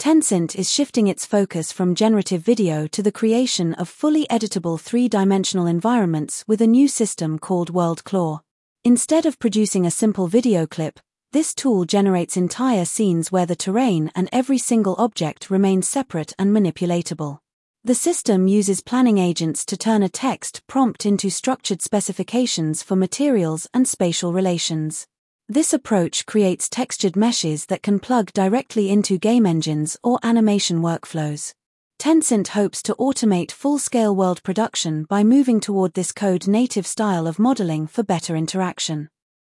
Tencent is shifting its focus from generative video to the creation of fully editable three-dimensional environments with a new system called WorldClaw. Instead of producing a simple video clip, this tool generates entire scenes where the terrain and every single object remains separate and manipulatable. The system uses planning agents to turn a text prompt into structured specifications for materials and spatial relations. This approach creates textured meshes that can plug directly into game engines or animation workflows. Tencent hopes to automate full-scale world production by moving toward this code-native style of modeling for better interaction.